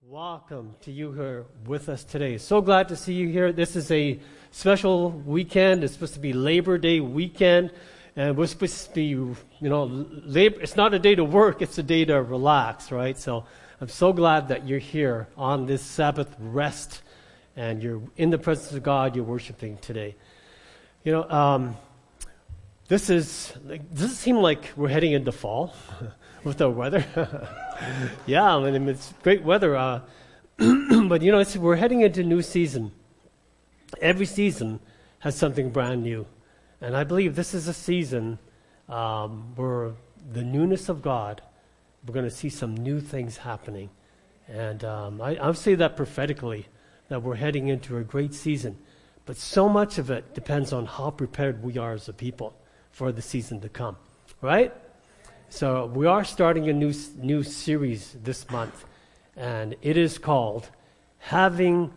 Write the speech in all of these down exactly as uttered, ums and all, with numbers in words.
Welcome to you here with us today. So glad to see you here. This is a special weekend. It's supposed to be Labor Day weekend. And we're supposed to be, you know, labor. It's not a day to work. It's a day to relax, right? So I'm so glad that you're here on this Sabbath rest. And you're in the presence of God. You're worshiping today. You know, um, this is, like, does it seem like we're heading into fall with the weather? Yeah, I mean, it's great weather. Uh, but, you know, it's, we're heading into a new season. Every season has something brand new. And I believe this is a season um, where the newness of God, we're going to see some new things happening. And um, I, I'll say that prophetically, that we're heading into a great season. But so much of it depends on how prepared we are as a people for the season to come, right? So we are starting a new new series this month, and it is called Having,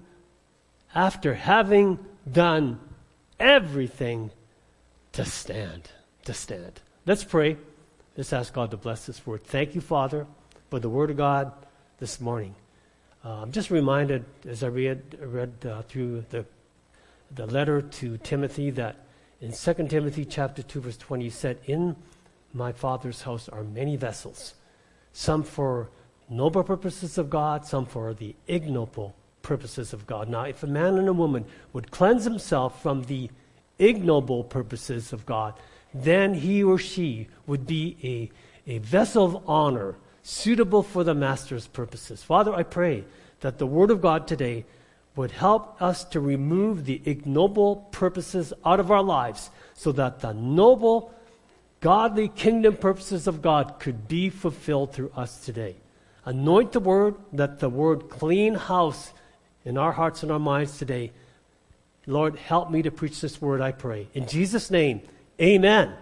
After Having Done Everything to Stand, to Stand. Let's pray. Let's ask God to bless this word. Thank you, Father, for the word of God this morning. Uh, I'm just reminded as I read, read uh, through the the letter to Timothy that in Second Timothy chapter two, verse twenty, he said, in my Father's house are many vessels, some for noble purposes of God, some for the ignoble purposes of God. Now, if a man and a woman would cleanse himself from the ignoble purposes of God, then he or she would be a, a vessel of honor, suitable for the Master's purposes. Father, I pray that the Word of God today would help us to remove the ignoble purposes out of our lives so that the noble godly kingdom purposes of God could be fulfilled through us today. Anoint the word, that the word clean house in our hearts and our minds today. Lord, help me to preach this word, I pray. In Jesus' name, amen.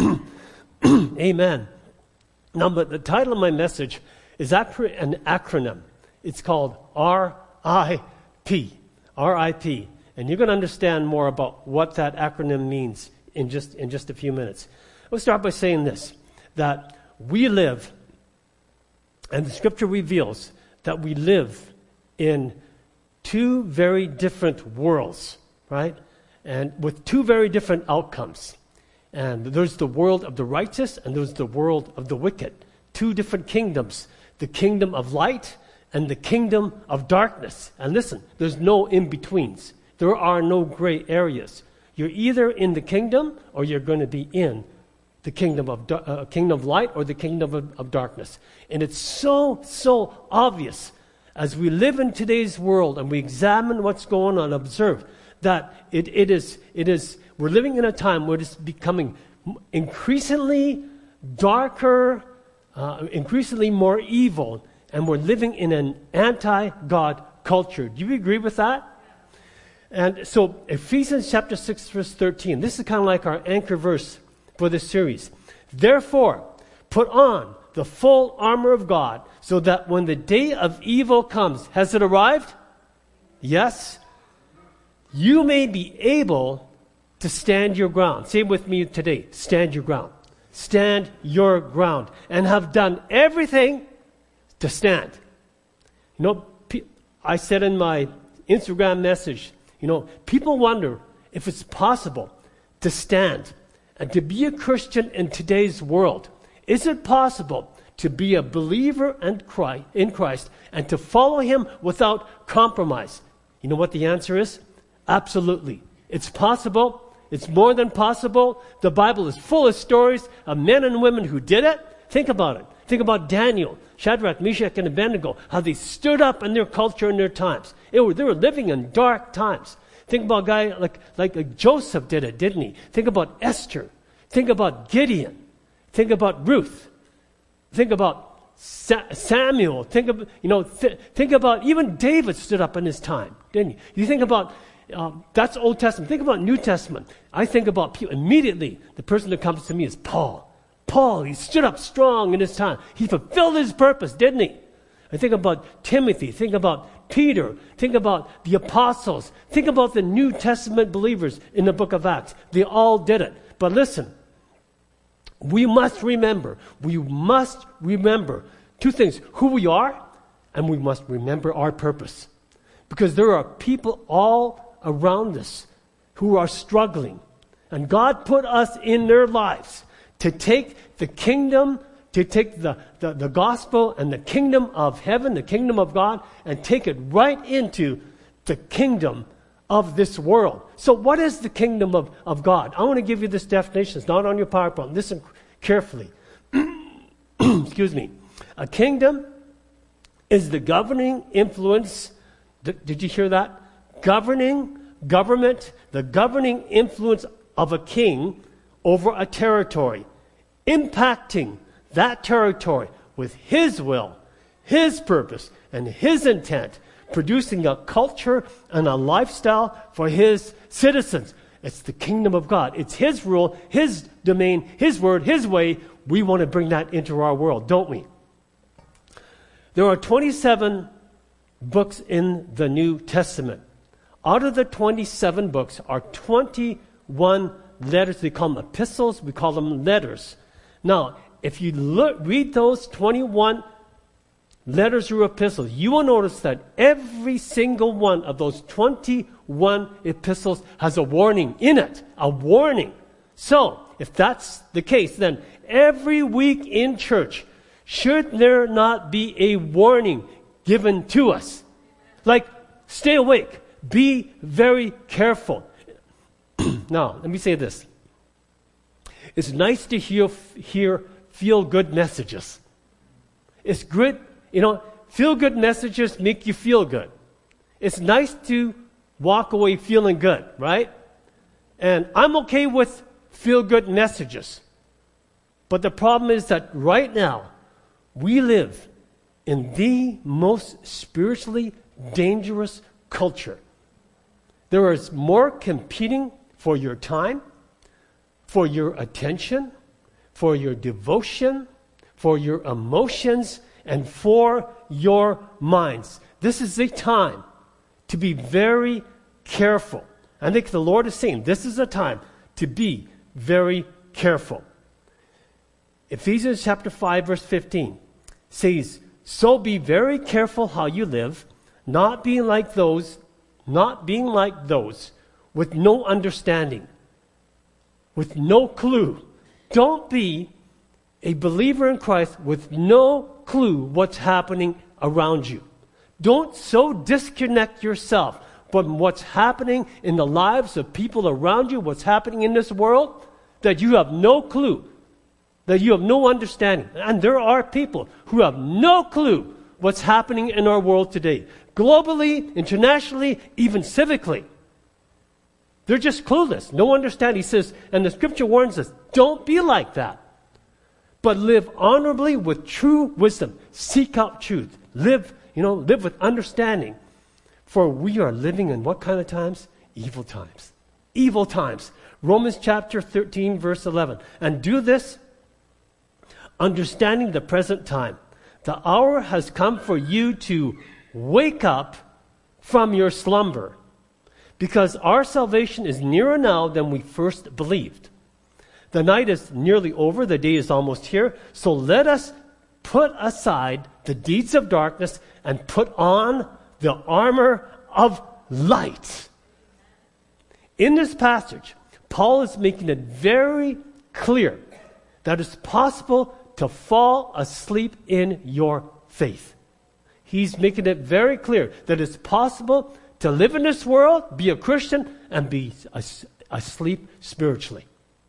Amen. Now, but the title of my message is an acronym. It's called R I P. R I P. And you're going to understand more about what that acronym means in just in just a few minutes. Let's start by saying this, that we live, and the Scripture reveals that we live in two very different worlds, right? And with two very different outcomes. And there's the world of the righteous, and there's the world of the wicked. Two different kingdoms, the kingdom of light and the kingdom of darkness. And listen, there's no in-betweens. There are no gray areas. You're either in the kingdom or you're going to be in the kingdom of uh, kingdom of light or the kingdom of, of darkness. And it's so, so obvious as we live in today's world and we examine what's going on, observe that it, it is, it is, we're living in a time where it's becoming increasingly darker, uh, increasingly more evil, and we're living in an anti-God culture. Do you agree with that? And so Ephesians chapter six, verse thirteen, this is kind of like our anchor verse for this series. Therefore, put on the full armor of God so that when the day of evil comes, has it arrived? Yes. You may be able to stand your ground. Say with me today, stand your ground. Stand your ground and have done everything to stand. You know, I said in my Instagram message, you know, people wonder if it's possible to stand and to be a Christian in today's world. Is it possible to be a believer in Christ and to follow Him without compromise? You know what the answer is? Absolutely. It's possible. It's more than possible. The Bible is full of stories of men and women who did it. Think about it. Think about Daniel, Shadrach, Meshach, and Abednego, how they stood up in their culture and their times. It were, they were living in dark times. Think about a guy like, like, like Joseph did it, didn't he? Think about Esther. Think about Gideon. Think about Ruth. Think about Sa- Samuel. Think about, you know, th- think about even David stood up in his time, didn't you? You think about, um, that's Old Testament. Think about New Testament. I think about people, immediately the person that comes to me is Paul. Paul, he stood up strong in his time. He fulfilled his purpose, didn't he? I think about Timothy. Think about Peter. Think about the apostles. Think about the New Testament believers in the book of Acts. They all did it. But listen, we must remember, we must remember two things, who we are And we must remember our purpose. Because there are people all around us who are struggling. And God put us in their lives to take the kingdom, to take the, the, the gospel and the kingdom of heaven, the kingdom of God, and take it right into the kingdom of this world. So what is the kingdom of, of God? I want to give you this definition. It's not on your PowerPoint. Listen carefully. Excuse me. A kingdom is the governing influence. Did, did you hear that? Governing, government, the governing influence of a king over a territory, impacting that territory with his will, his purpose, and his intent, producing a culture and a lifestyle for his citizens. It's the kingdom of God. It's his rule, his domain, his word, his way. We want to bring that into our world, don't we? There are twenty-seven books in the New Testament. Out of the twenty-seven books are twenty-one letters. They call them epistles. We call them letters. Now, if you look, read those twenty-one letters or epistles, you will notice that every single one of those twenty-one epistles has a warning in it. A warning. So, if that's the case, then every week in church, should there not be a warning given to us? Like, stay awake. Be very careful. Now, let me say this. It's nice to hear, hear feel-good messages. It's good, you know, feel-good messages make you feel good. It's nice to walk away feeling good, right? And I'm okay with feel-good messages. But the problem is that right now, we live in the most spiritually dangerous culture. There is more competing for your time, for your attention, for your devotion, for your emotions, and for your minds. This is a time to be very careful. I think the Lord is saying this is a time to be very careful. Ephesians chapter five, verse fifteen says, "So be very careful how you live, not being like those, not being like those with no understanding, with no clue." Don't be a believer in Christ with no clue what's happening around you. Don't so disconnect yourself from what's happening in the lives of people around you, what's happening in this world, that you have no clue, that you have no understanding. And there are people who have no clue what's happening in our world today. Globally, internationally, even civically. They're just clueless, no understanding. He says, and the scripture warns us, don't be like that. But live honorably with true wisdom. Seek out truth. Live, you know, live with understanding. For we are living in what kind of times? Evil times. Evil times. Romans chapter thirteen, verse eleven. And do this, understanding the present time. The hour has come for you to wake up from your slumber, because our salvation is nearer now than we first believed. The night is nearly over, the day is almost here, so let us put aside the deeds of darkness and put on the armor of light. In this passage, Paul is making it very clear that it's possible to fall asleep in your faith. He's making it very clear that it's possible to live in this world, be a Christian, and be asleep spiritually.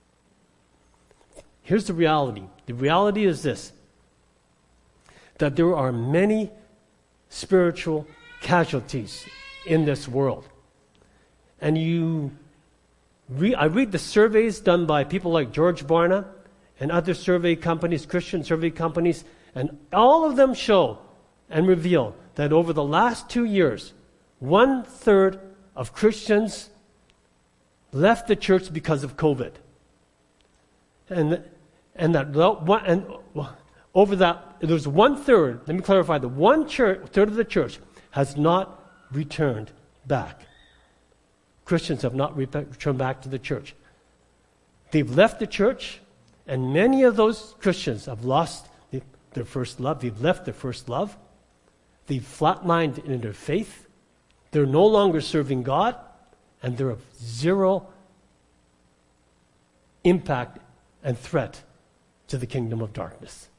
Here's the reality. The reality is this, that there are many spiritual casualties in this world. And you, re- I read the surveys done by people like George Barna and other survey companies, Christian survey companies, and all of them show and reveal that over the last two years, one third of Christians left the church because of COVID. And, and that and over that, there's one third, let me clarify, the one church, third of the church has not returned back. Christians have not re- returned back to the church. They've left the church, and many of those Christians have lost the, their first love. They've left their first love. they've flatlined in their faith, they're no longer serving God, and they're of zero impact and threat to the kingdom of darkness.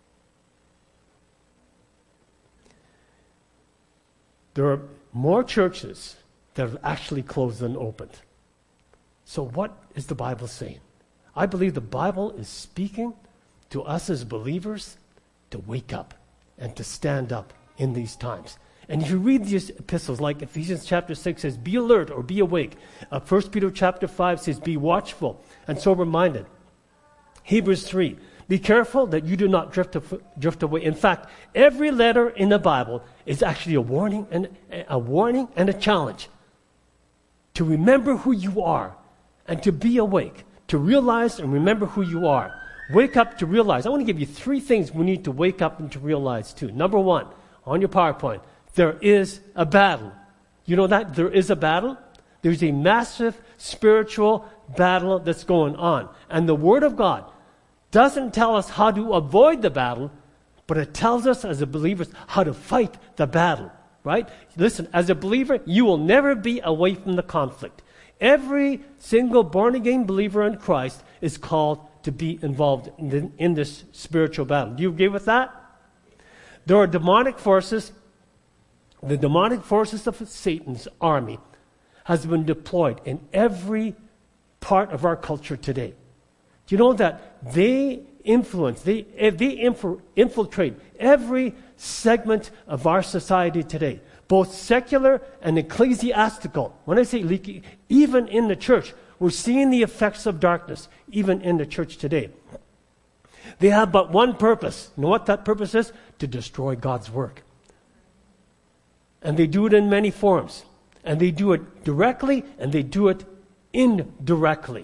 There are more churches that have actually closed than opened. So what is the Bible saying? I believe the Bible is speaking to us as believers to wake up and to stand up in these times. And if you read these epistles, like Ephesians chapter six says, be alert or be awake. Uh, First Peter chapter five says, be watchful and sober-minded. Hebrews three, be careful that you do not drift, af- drift away. In fact, every letter in the Bible is actually a warning and a warning and a challenge to remember who you are and to be awake, to realize and remember who you are. Wake up to realize. I want to give you three things we need to wake up and to realize too. Number one, on your PowerPoint, there is a battle. You know that? There is a battle. There's a massive spiritual battle that's going on. And the Word of God doesn't tell us how to avoid the battle, but it tells us as a believers how to fight the battle, right? Listen, as a believer, you will never be away from the conflict. Every single born-again believer in Christ is called to be involved in, the, in this spiritual battle. Do you agree with that? There are demonic forces. The demonic forces of Satan's army has been deployed in every part of our culture today. Do you know that they influence, they, they inf- infiltrate every segment of our society today, both secular and ecclesiastical. When I say leaky, even in the church, we're seeing the effects of darkness, even in the church today. They have but one purpose. You know what that purpose is? To destroy God's work. And they do it in many forms. And they do it directly, and they do it indirectly.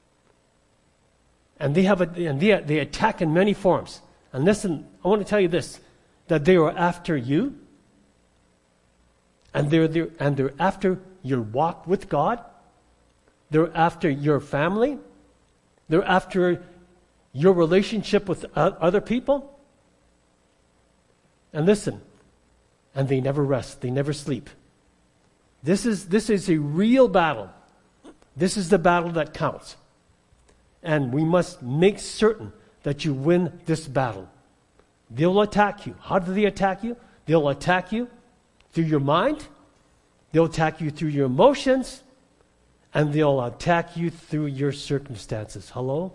And they have a, and they, they attack in many forms. And listen, I want to tell you this, that they are after you, and they're there, and they're after your walk with God. They're after your family. They're after your relationship with other people. And listen, and they never rest. They never sleep. This is, this is a real battle. This is the battle that counts. And we must make certain that you win this battle. They'll attack you. How do they attack you? They'll attack you through your mind. They'll attack you through your emotions. And they'll attack you through your circumstances. Hello?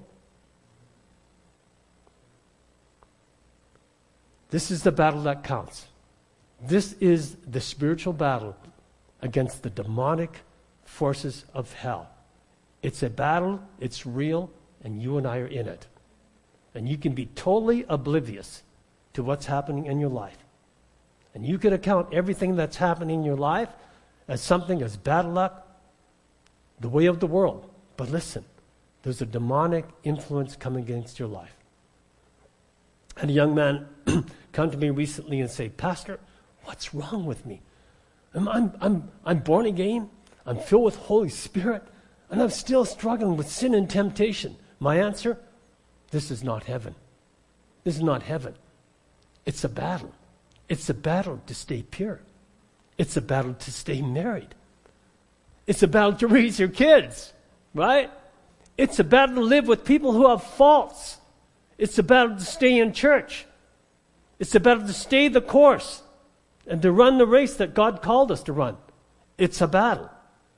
This is the battle that counts. This is the spiritual battle against the demonic forces of hell. It's a battle, it's real, and you and I are in it. And you can be totally oblivious to what's happening in your life. And you could account everything that's happening in your life as something as bad luck, the way of the world. But listen, there's a demonic influence coming against your life. I had a young man come to me recently and say, Pastor, what's wrong with me? I'm, I'm, I'm, I'm born again, I'm filled with Holy Spirit, and I'm still struggling with sin and temptation. My answer, this is not heaven. This is not heaven. It's a battle. It's a battle to stay pure. It's a battle to stay married. It's a battle to raise your kids, right? It's a battle to live with people who have faults. It's a battle to stay in church. It's a battle to stay the course and to run the race that God called us to run. It's a battle.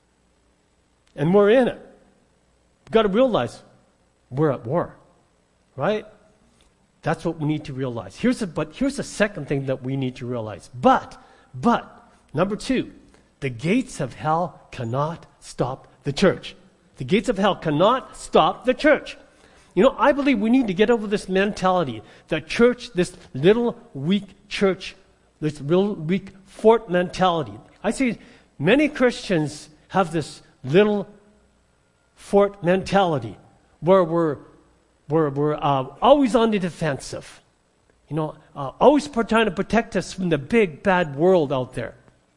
And we're in it. You've got to realize we're at war, right? That's what we need to realize. Here's a, but here's the second thing that we need to realize. But, but, number two, the gates of hell cannot stop the church. The gates of hell cannot stop the church. You know, I believe we need to get over this mentality that church, this little weak church, this little weak fort mentality. I see many Christians have this little fort mentality where we're we're, we're uh, always on the defensive. You know, uh, always trying to protect us from the big bad world out there.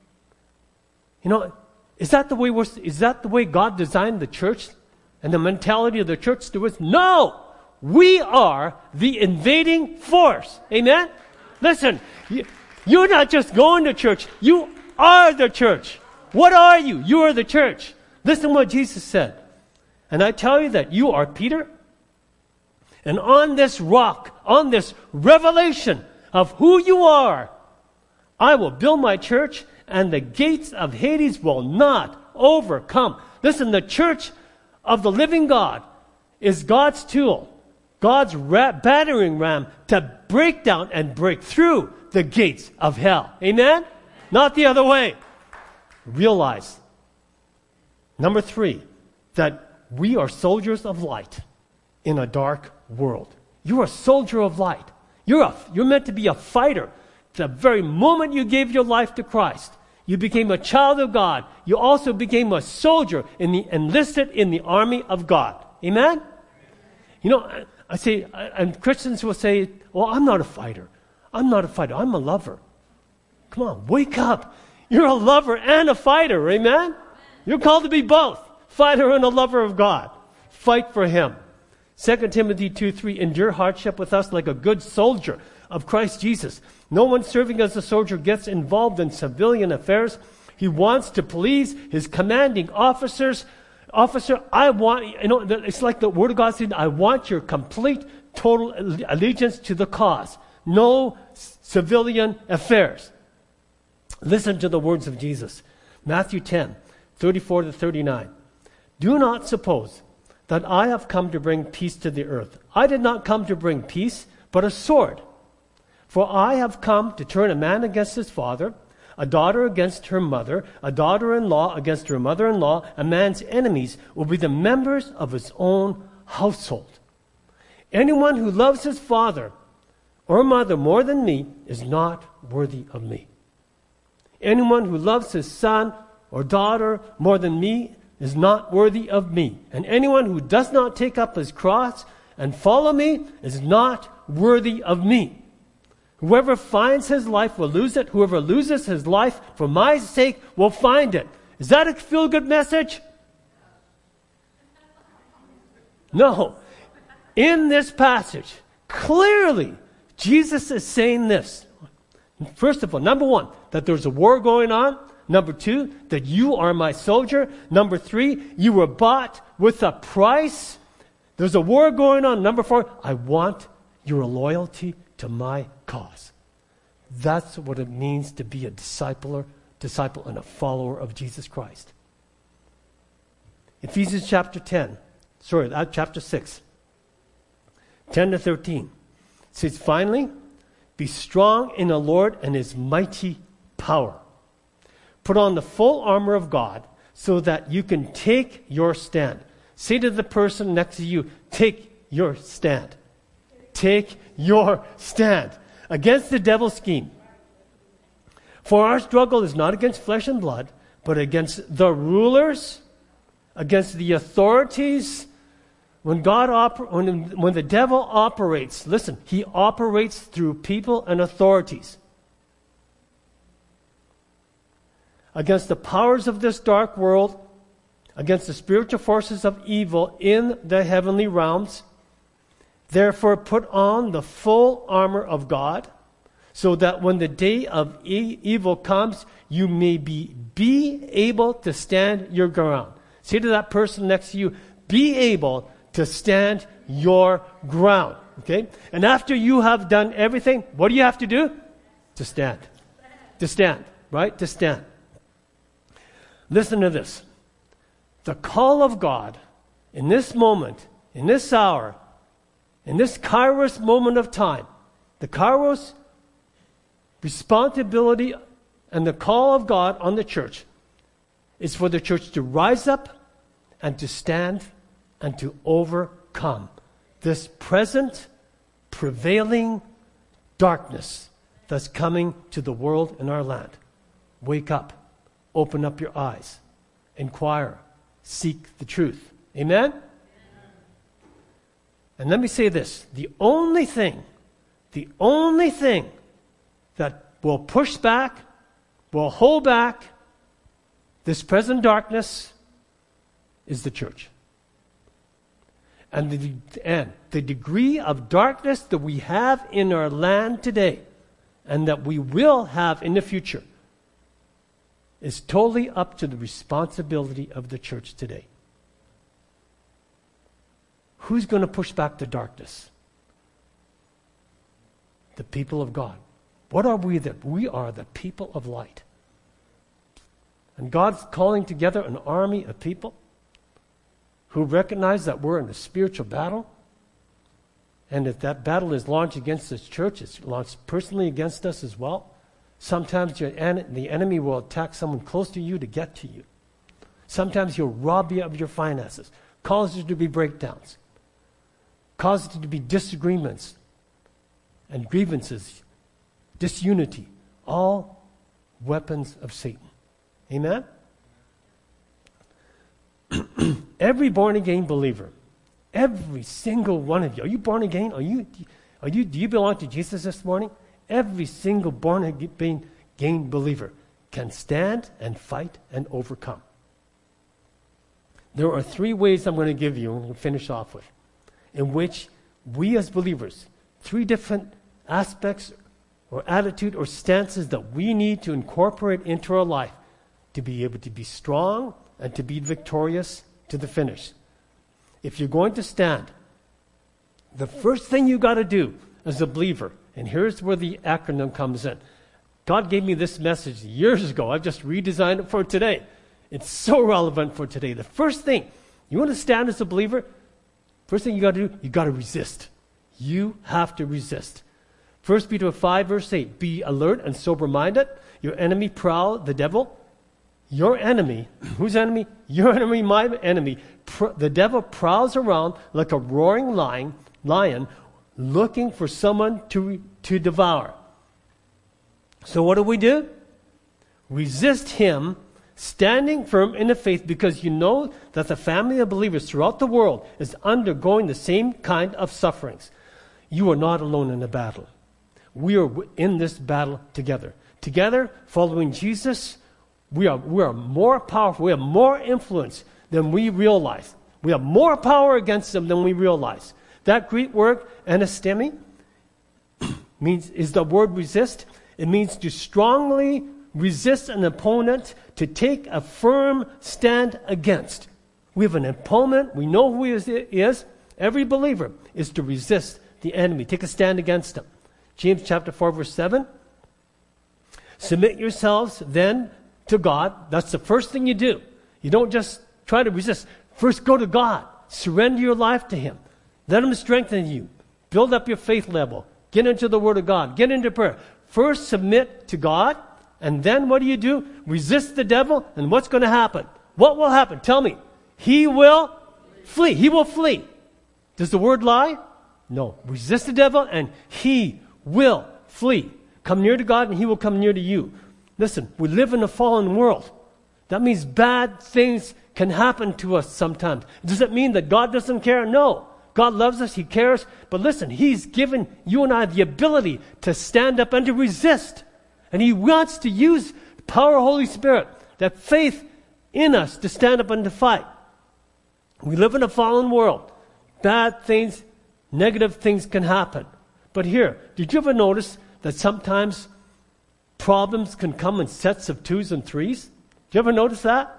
You know, is that the way we're, is that the way God designed the church and the mentality of the church to us? No! We are the invading force. Amen? Listen, you, You're not just going to church. You are the church. What are you? You are the church. Listen to what Jesus said. And I tell you that you are Peter. And on this rock, on this revelation of who you are, I will build my church, and the gates of Hades will not overcome. Listen, the church of the living God is God's tool, God's ra- battering ram to break down and break through the gates of hell. Amen? Not the other way. Realize, number three, that we are soldiers of light in a dark world. You're a soldier of light. You're, a, you're meant to be a fighter. The very moment you gave your life to Christ, you became a child of God. You also became a soldier in the, enlisted in the army of God. Amen? You know, I say, and Christians will say, well, I'm not a fighter. I'm not a fighter. I'm a lover. Come on, wake up. You're a lover and a fighter. Amen? You're called to be both. Fighter and a lover of God. Fight for Him. Second Timothy two three, endure hardship with us like a good soldier of Christ Jesus. No one serving as a soldier gets involved in civilian affairs. He wants to please his commanding officers. Officer, I want, you know, it's like the Word of God said, I want your complete, total allegiance to the cause. No civilian affairs. Listen to the words of Jesus. Matthew ten, thirty-four to thirty-nine. Do not suppose that I have come to bring peace to the earth. I did not come to bring peace, but a sword. For I have come to turn a man against his father, a daughter against her mother, a daughter-in-law against her mother-in-law. A man's enemies will be the members of his own household. Anyone who loves his father or mother more than me is not worthy of me. Anyone who loves his son or daughter more than me is not worthy of me. And anyone who does not take up his cross and follow me is not worthy of me. Whoever finds his life will lose it. Whoever loses his life for my sake will find it. Is that a feel-good message? No. In this passage, clearly, Jesus is saying this. First of all, number one, that there's a war going on. Number two, that you are my soldier. Number three, you were bought with a price. There's a war going on. Number four, I want your loyalty to my cause. That's what it means to be a discipler, disciple and a follower of Jesus Christ. Ephesians chapter ten, sorry, uh, chapter six, ten to thirteen. It says, finally, be strong in the Lord and His mighty power. Put on the full armor of God so that you can take your stand. Say to the person next to you, take your stand. Take your stand against the devil's scheme. For our struggle is not against flesh and blood, but against the rulers, against the authorities. When God oper- when, when the devil operates, listen, he operates through people and authorities. Against the powers of this dark world, against the spiritual forces of evil in the heavenly realms. Therefore, put on the full armor of God, so that when the day of e- evil comes, you may be, be able to stand your ground. Say to that person next to you, be able to stand your ground. Okay? And after you have done everything, what do you have to do? To stand. To stand. Right? To stand. Listen to this. The call of God in this moment, in this hour, in this Kairos moment of time, the Kairos responsibility and the call of God on the church is for the church to rise up and to stand and to overcome this present prevailing darkness that's coming to the world in our land. Wake up. Open up your eyes. Inquire. Seek the truth. Amen? Amen? And let me say this. The only thing, the only thing that will push back, will hold back this present darkness is the church. And the, and the degree of darkness that we have in our land today and that we will have in the future is totally up to the responsibility of the church today. Who's going to push back the darkness? The people of God. What are we that? We are the people of light. And God's calling together an army of people who recognize that we're in a spiritual battle. And if that battle is launched against this church, it's launched personally against us as well. Sometimes your en- the enemy will attack someone close to you to get to you. Sometimes he'll rob you of your finances, cause there to be breakdowns, cause there to be disagreements and grievances, disunity, all weapons of Satan. Amen? Every born-again believer, every single one of you, are you born again? Are you, are you, do you belong to Jesus this morning? Every single born-again believer can stand and fight and overcome. There are three ways I'm going to give you, and we'll finish off with, in which we as believers, three different aspects or attitude or stances that we need to incorporate into our life to be able to be strong and to be victorious to the finish. If you're going to stand, the first thing you got to do as a believer, and here's where the acronym comes in. God gave me this message years ago. I've just redesigned it for today. It's so relevant for today. The first thing, you want to stand as a believer, first thing you got to do, you got to resist. You have to resist. First Peter five, verse eight, be alert and sober-minded. Your enemy prowl, the devil. Your enemy, whose enemy? Your enemy, my enemy. Pr- the devil prowls around like a roaring lion, lion looking for someone to, to devour. So what do we do? Resist him, standing firm in the faith, because you know that the family of believers throughout the world is undergoing the same kind of sufferings. You are not alone in the battle. We are in this battle together. Together, following Jesus, we are, we are more powerful. We have more influence than we realize. We have more power against them than we realize. That Greek word, anastemi, means, is the word resist. It means to strongly resist an opponent, to take a firm stand against. We have an opponent. We know who he is. is. Every believer is to resist the enemy. Take a stand against him. James chapter four, verse seven. Submit yourselves then to God. That's the first thing you do. You don't just try to resist. First, go to God. Surrender your life to him. Let him strengthen you. Build up your faith level. Get into the Word of God. Get into prayer. First, submit to God. And then what do you do? Resist the devil. And what's going to happen? What will happen? Tell me. He will flee. He will flee. Does the word lie? No. Resist the devil and he will flee. Come near to God and he will come near to you. Listen, we live in a fallen world. That means bad things can happen to us sometimes. Does it mean that God doesn't care? No. God loves us. He cares. But listen, he's given you and I the ability to stand up and to resist. And he wants to use the power of the Holy Spirit, that faith in us, to stand up and to fight. We live in a fallen world. Bad things, negative things can happen. But here, did you ever notice that sometimes problems can come in sets of twos and threes? Did you ever notice that?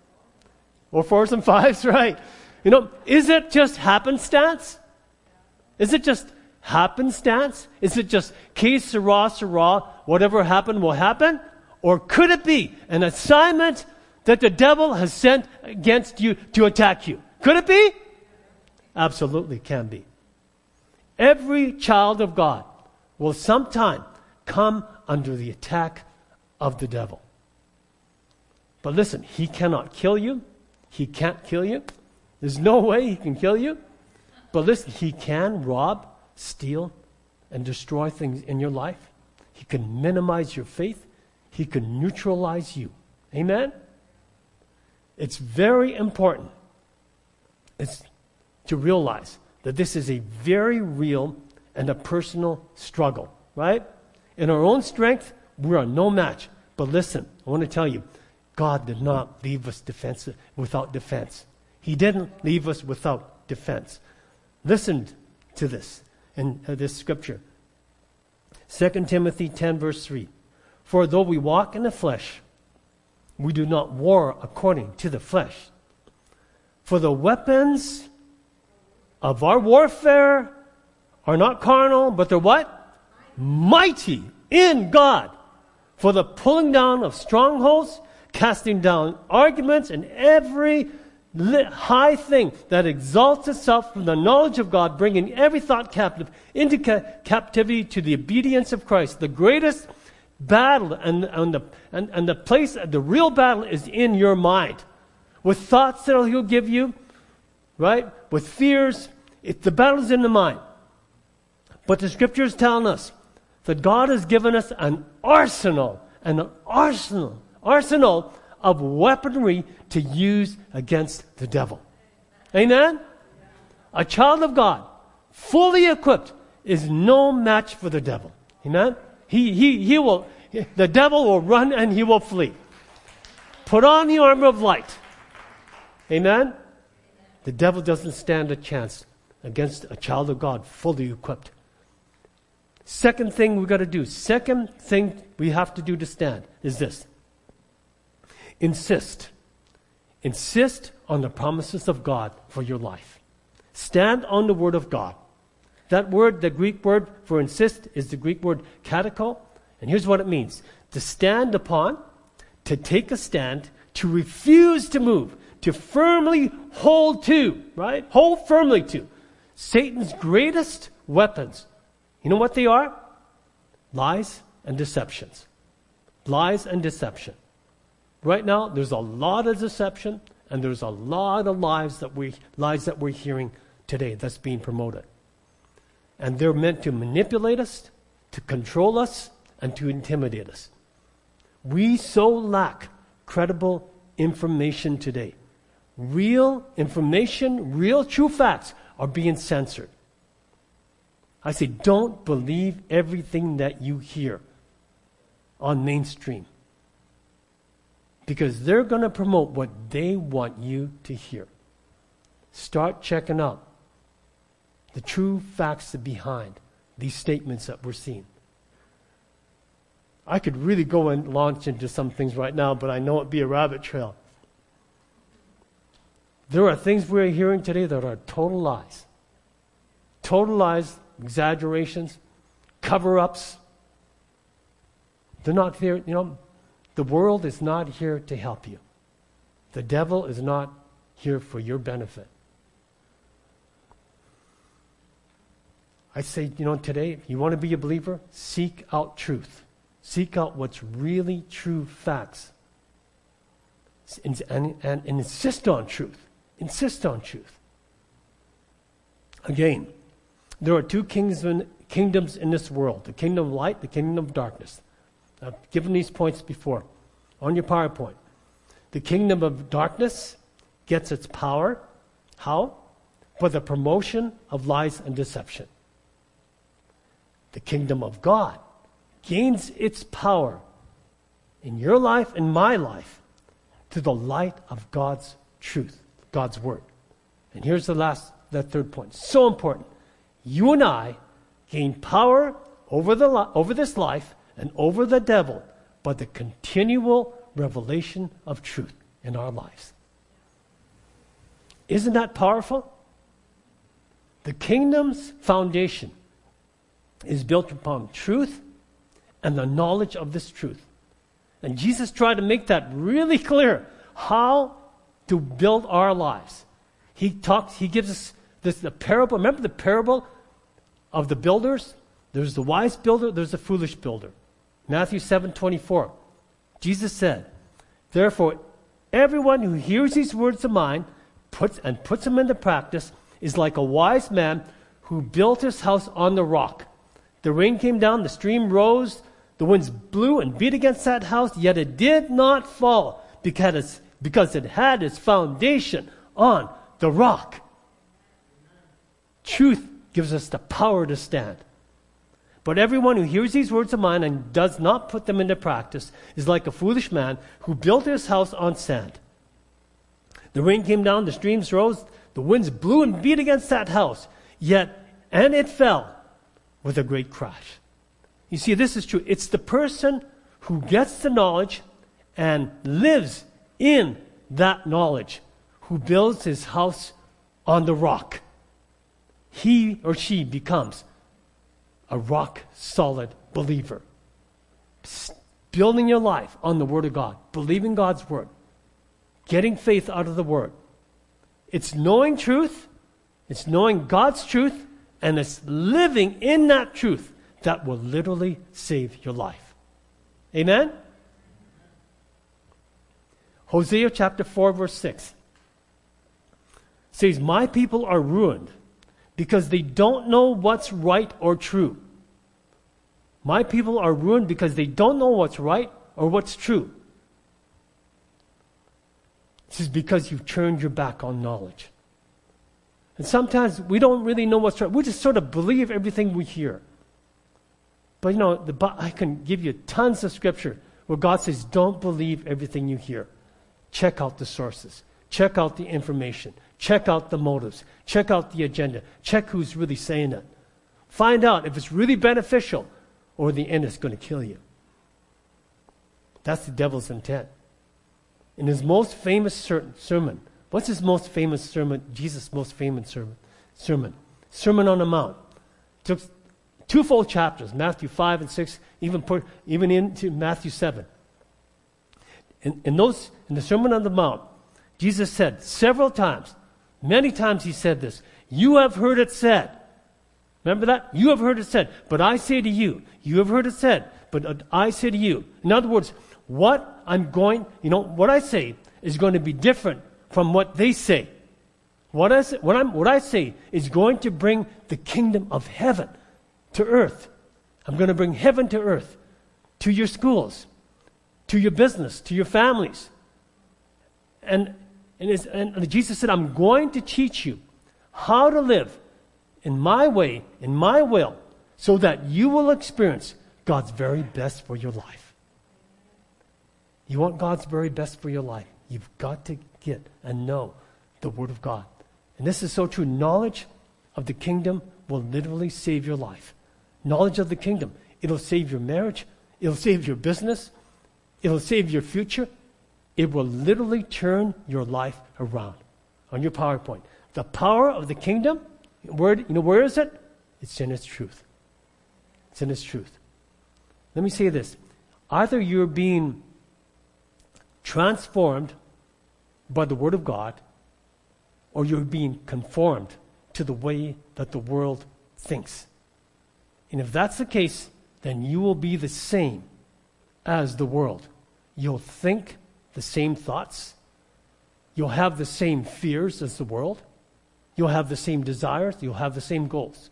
Or fours and fives, right? You know, is it just happenstance? Is it just happenstance? Is it just que sera, sera, whatever happened will happen? Or could it be an assignment that the devil has sent against you to attack you? Could it be? Absolutely can be. Every child of God will sometime come under the attack of the devil. But listen, he cannot kill you. He can't kill you. There's no way he can kill you. But listen, he can rob, steal, and destroy things in your life. He can minimize your faith. He can neutralize you. Amen? It's very important it's to realize that this is a very real and a personal struggle, right? In our own strength, we are no match. But listen, I want to tell you, God did not leave us defensive, without defense. He didn't leave us without defense. Listen to this in uh, this scripture. Second Timothy ten, verse three. For though we walk in the flesh, we do not war according to the flesh. For the weapons of our warfare are not carnal, but they're what? Mighty in God. For the pulling down of strongholds, casting down arguments, and every high thing that exalts itself from the knowledge of God, bringing every thought captive into ca- captivity to the obedience of Christ. The greatest battle and, and, the, and, and the place, the real battle is in your mind. With thoughts that He'll give you, right? With fears, it, the battle is in the mind. But the Scripture is telling us that God has given us an arsenal, an arsenal, arsenal of weaponry to use against the devil. Amen? A child of God, fully equipped, is no match for the devil. Amen? He, he, he will, the devil will run and he will flee. Put on the armor of light. Amen? The devil doesn't stand a chance against a child of God fully equipped. Second thing we've got to do, second thing we have to do to stand is this. Insist. Insist on the promises of God for your life. Stand on the Word of God. That word, the Greek word for insist, is the Greek word kateko. And here's what it means. To stand upon, to take a stand, to refuse to move, to firmly hold to, right? Hold firmly to. Satan's greatest weapons. You know what they are? Lies and deceptions. Lies and deception. Right now, there's a lot of deception, and there's a lot of lies that we lies that we're hearing today that's being promoted. And they're meant to manipulate us, to control us, and to intimidate us. We so lack credible information today. Real information, real true facts are being censored. I say, don't believe everything that you hear on mainstream. Because they're going to promote what they want you to hear. Start checking out the true facts behind these statements that we're seeing. I could really go and launch into some things right now, but I know it'd be a rabbit trail. There are things we're hearing today that are total lies. Total lies, exaggerations, cover-ups. They're not here, you know. The world is not here to help you. The devil is not here for your benefit. I say, you know, today, if you want to be a believer, seek out truth. Seek out what's really true facts. And, and, and insist on truth. Insist on truth. Again, there are two kings in, kingdoms in this world. The kingdom of light, the kingdom of darkness. I've given these points before on your PowerPoint. The kingdom of darkness gets its power. How? By the promotion of lies and deception. The kingdom of God gains its power in your life and my life through the light of God's truth, God's word. And here's the last, that third point. So important. You and I gain power over the over this life and over the devil by the continual revelation of truth in our lives. Isn't that powerful? The kingdom's foundation is built upon truth and the knowledge of this truth. And Jesus tried to make that really clear, how to build our lives. He talks, he gives us this the parable. Remember the parable of the builders? There's the wise builder, there's the foolish builder. Matthew seven twenty-four. Jesus said, therefore, everyone who hears these words of mine puts and puts them into practice is like a wise man who built his house on the rock. The rain came down, the stream rose, the winds blew and beat against that house, yet it did not fall because, because it had its foundation on the rock. Truth gives us the power to stand. But everyone who hears these words of mine and does not put them into practice is like a foolish man who built his house on sand. The rain came down, the streams rose, the winds blew and beat against that house, yet, and it fell with a great crash. You see, this is true. It's the person who gets the knowledge and lives in that knowledge who builds his house on the rock. He or she becomes a rock-solid believer. Building your life on the Word of God, believing God's Word, getting faith out of the Word. It's knowing truth, it's knowing God's truth, and it's living in that truth that will literally save your life. Amen? Hosea chapter four, verse six says, "My people are ruined because they don't know what's right or true." My people are ruined because they don't know what's right or what's true. This is because you've turned your back on knowledge. And sometimes we don't really know what's right. We just sort of believe everything we hear. But you know, the, I can give you tons of scripture where God says, don't believe everything you hear. Check out the sources. Check out the information. Check out the motives. Check out the agenda. Check who's really saying it. Find out if it's really beneficial or the end is going to kill you. That's the devil's intent. In his most famous ser- sermon, what's his most famous sermon? Jesus' most famous sermon. Sermon. Sermon on the Mount. Took two full chapters, Matthew five and six, even put, even into Matthew seven. In, in those, in the Sermon on the Mount, Jesus said several times, many times he said this, "You have heard it said." Remember that? You have heard it said, but I say to you. You have heard it said, but I say to you. In other words, what I'm going, you know, what I say is going to be different from what they say. What I say, what I'm, what I say is going to bring the kingdom of heaven to earth. I'm going to bring heaven to earth, to your schools, to your business, to your families. And, and, it's, and Jesus said, I'm going to teach you how to live in my way, in my will, so that you will experience God's very best for your life. You want God's very best for your life, you've got to get and know the Word of God. And this is so true. Knowledge of the kingdom will literally save your life. Knowledge of the kingdom, it'll save your marriage, it'll save your business, it'll save your future. It will literally turn your life around. On your PowerPoint, the power of the kingdom, where, you know, where is it? It's in its truth. It's in its truth. Let me say this. Either you're being transformed by the Word of God, or you're being conformed to the way that the world thinks. And if that's the case, then you will be the same as the world. You'll think the same thoughts. You'll have the same fears as the world. You'll have the same desires. You'll have the same goals.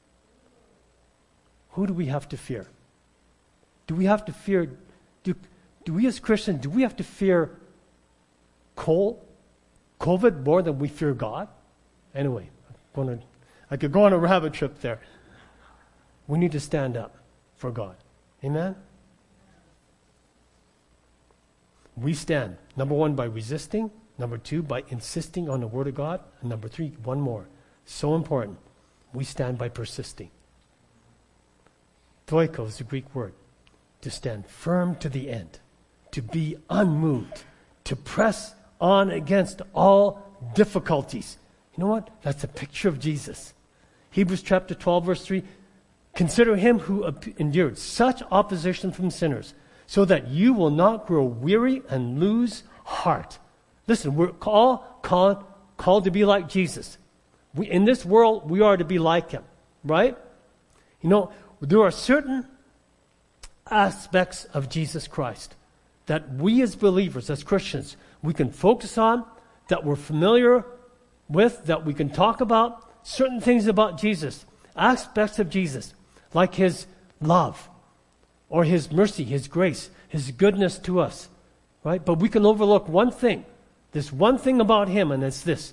Who do we have to fear? Do we have to fear, do, do we as Christians, do we have to fear coal, COVID more than we fear God? Anyway, I'm going to, I could go on a rabbit trip there. We need to stand up for God. Amen? We stand, number one, by resisting. Number two, by insisting on the Word of God. And number three, one more, so important, we stand by persisting. Stoiko is the Greek word. To stand firm to the end. To be unmoved. To press on against all difficulties. You know what? That's a picture of Jesus. Hebrews chapter twelve, verse three. Consider him who endured such opposition from sinners, so that you will not grow weary and lose heart. Listen, we're all called, called to be like Jesus. We, in this world, we are to be like him, right? You know, there are certain aspects of Jesus Christ that we as believers, as Christians, we can focus on, that we're familiar with, that we can talk about, certain things about Jesus, aspects of Jesus, like his love, or his mercy, his grace, his goodness to us, right? But we can overlook one thing, this one thing about him, and it's this,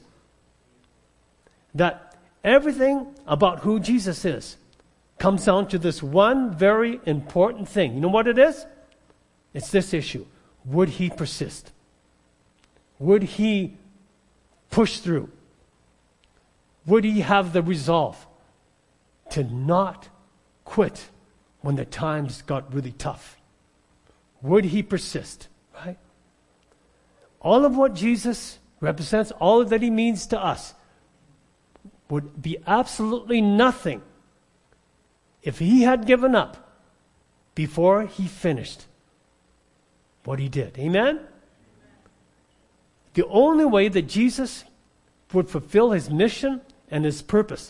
that everything about who Jesus is comes down to this one very important thing. You know what it is? It's this issue. Would he persist? Would he push through? Would he have the resolve to not quit when the times got really tough? Would he persist? Right? All of what Jesus represents, all that he means to us, would be absolutely nothing if he had given up before he finished what he did. Amen? The only way that Jesus would fulfill his mission and his purpose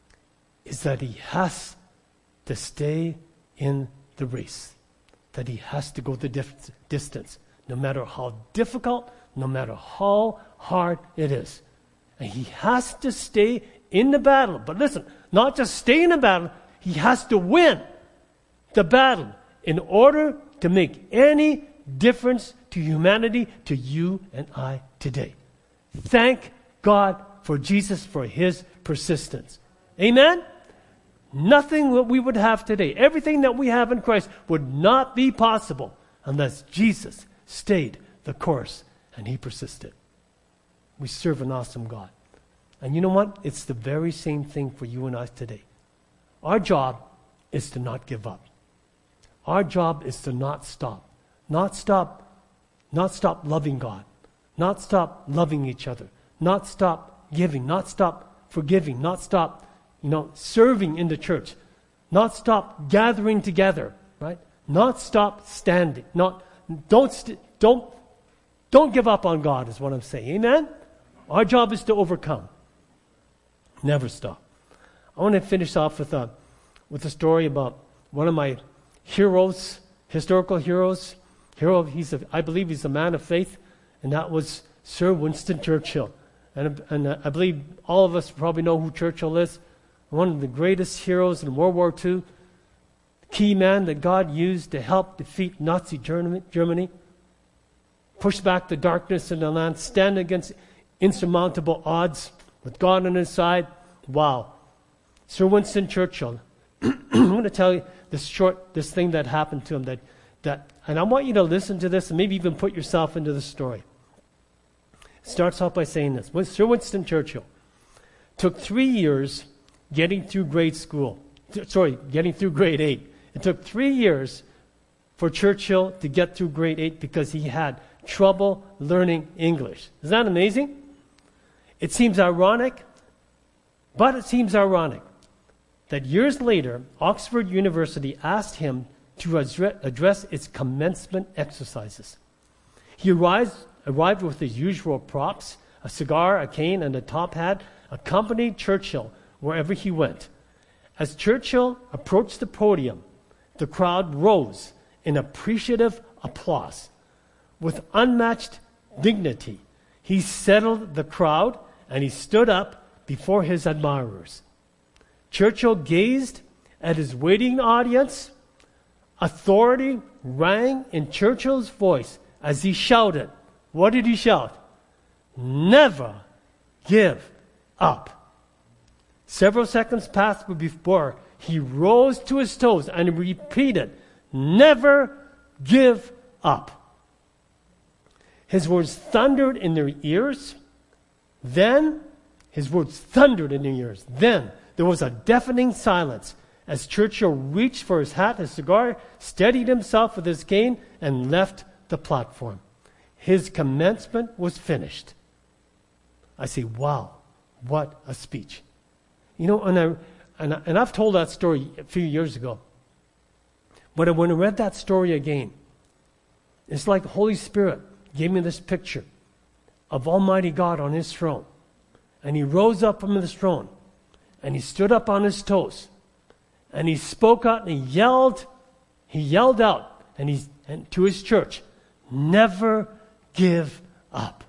is that he has to stay in the race, that he has to go the dif- distance, no matter how difficult, no matter how hard it is. And he has to stay in the battle. But listen, not just stay in the battle, he has to win the battle in order to make any difference to humanity, to you and I today. Thank God for Jesus, for his persistence. Amen? Nothing that we would have today, everything that we have in Christ would not be possible unless Jesus stayed the course and he persisted. We serve an awesome God. And you know what? It's the very same thing for you and I today. Our job is to not give up. Our job is to not stop. Not stop, not stop loving God. Not stop loving each other. Not stop giving. Not stop forgiving. Not stop, you know, serving in the church. Not stop gathering together, right? Not stop standing. Not, don't, st- don't, don't give up on God is what I'm saying. Amen? Our job is to overcome. Never stop. I want to finish off with a, with a story about one of my heroes, historical heroes. Hero, he's a, I believe he's a man of faith, and that was Sir Winston Churchill. And, and uh, I believe all of us probably know who Churchill is. One of the greatest heroes in World War Two. Key man that God used to help defeat Nazi Germany. Push back the darkness in the land. Stand against insurmountable odds with God on his side. Wow. Sir Winston Churchill. I'm going to tell you this short, this thing that happened to him that, that, and I want you to listen to this and maybe even put yourself into the story. It starts off by saying this. When Sir Winston Churchill took three years getting through grade school. Th- sorry, getting through grade eight. It took three years for Churchill to get through grade eight because he had trouble learning English. Isn't that amazing? It seems ironic, but it seems ironic that years later, Oxford University asked him to address its commencement exercises. He arrived, arrived with his usual props, a cigar, a cane, and a top hat, accompanied Churchill wherever he went. As Churchill approached the podium, the crowd rose in appreciative applause. With unmatched dignity, he settled the crowd and he stood up before his admirers. Churchill gazed at his waiting audience. Authority rang in Churchill's voice as he shouted. What did he shout? Never give up. Several seconds passed before he rose to his toes and repeated, never give up. His words thundered in their ears. Then, his words thundered in their ears. Then, there was a deafening silence as Churchill reached for his hat, his cigar, steadied himself with his cane, and left the platform. His commencement was finished. I say, wow, what a speech. You know, and, I, and, I, and I've told that story a few years ago. But when I read that story again, it's like the Holy Spirit gave me this picture of Almighty God on his throne. And he rose up from his throne. And he stood up on his toes. And he spoke out and he yelled. He yelled out and he, and to his church, never give up.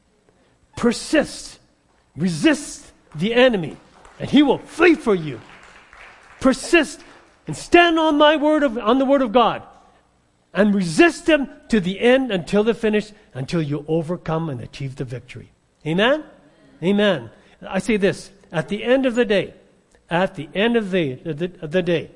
Persist. Resist the enemy. And he will flee for you. Persist and stand on my word of, on the word of God. And resist him to the end until the finish, until you overcome and achieve the victory. Amen? Amen. I say this, at the end of the day, at the end of the, the, of the day,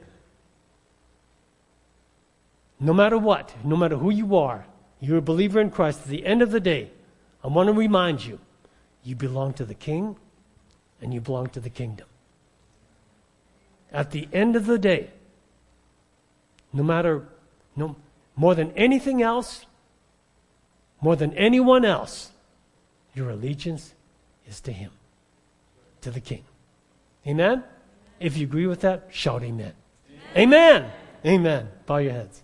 no matter what, no matter who you are, you're a believer in Christ, at the end of the day, I want to remind you, you belong to the King and you belong to the kingdom. At the end of the day, no matter, no, more than anything else, more than anyone else, your allegiance is to Him, to the King. Amen? If you agree with that, shout amen. Amen. Amen. Amen. Bow your heads.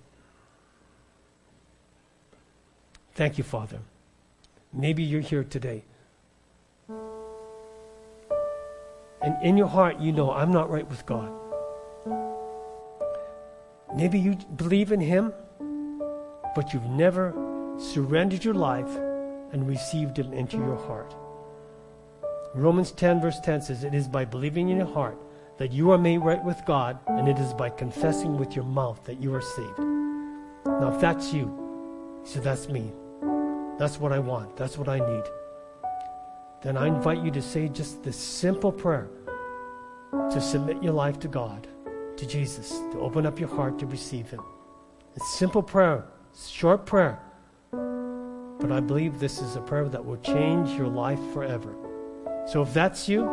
Thank you, Father. Maybe you're here today. And in your heart, you know, I'm not right with God. Maybe you believe in Him, but you've never surrendered your life and received Him into your heart. Romans ten verse ten says, it is by believing in your heart that you are made right with God, and it is by confessing with your mouth that you are saved. Now, if that's you, so that's me. That's what I want. That's what I need. Then I invite you to say just this simple prayer to submit your life to God, to Jesus, to open up your heart to receive Him. It's a simple prayer, short prayer, but I believe this is a prayer that will change your life forever. So if that's you,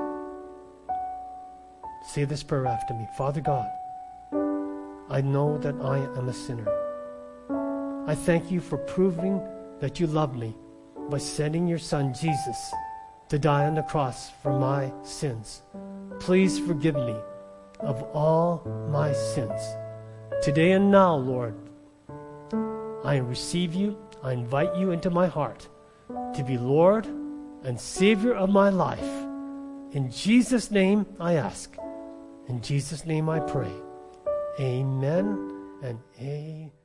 say this prayer after me. Father God, I know that I am a sinner. I thank you for proving that you love me by sending your Son, Jesus, to die on the cross for my sins. Please forgive me of all my sins. Today and now, Lord, I receive you. I invite you into my heart to be Lord and Savior of my life. In Jesus' name I ask. In Jesus' name I pray. Amen and amen.